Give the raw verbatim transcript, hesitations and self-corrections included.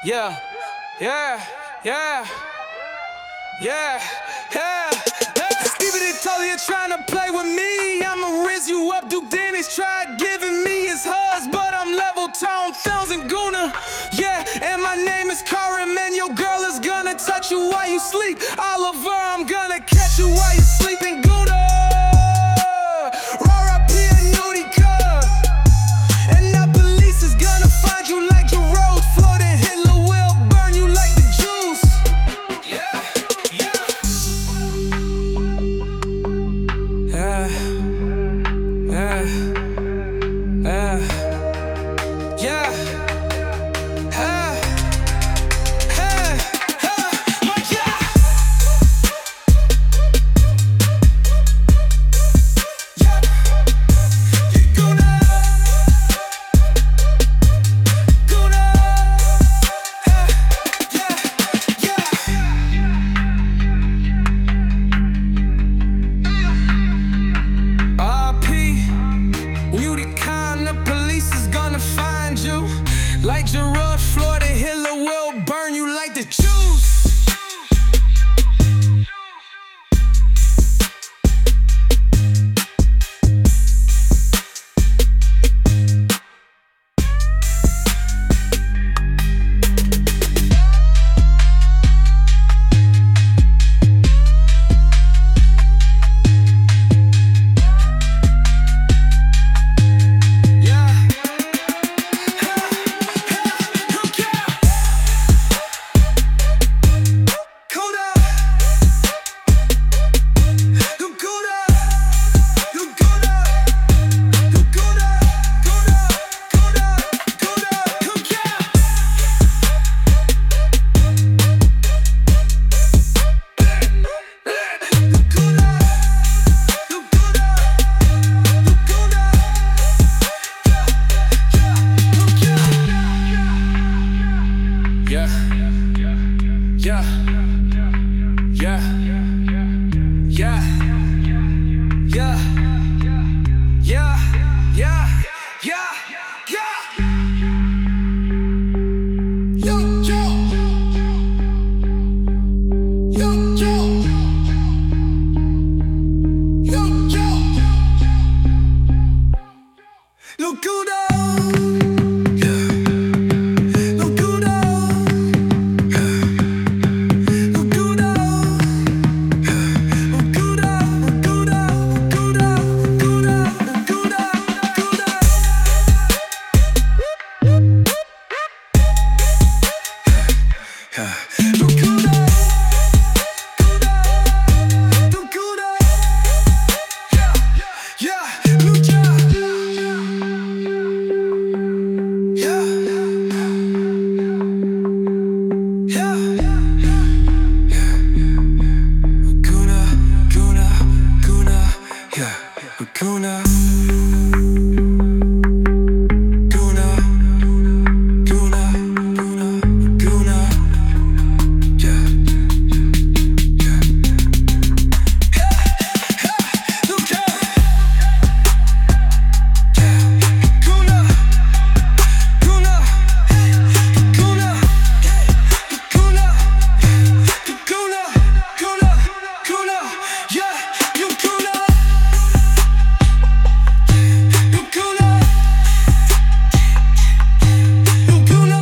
Yeah, yeah, yeah, yeah, yeah, yeah. Even they told you trying to play with me, I'ma rinse you up. Duke Dennis tried giving me his hugs, but I'm level tone, films and Guna. Yeah, and my name is Karim, and your girl is gonna touch you while you sleep. Oliver, I'm gonna catch you while you sleeping. Guna. Like Gerard Floyd.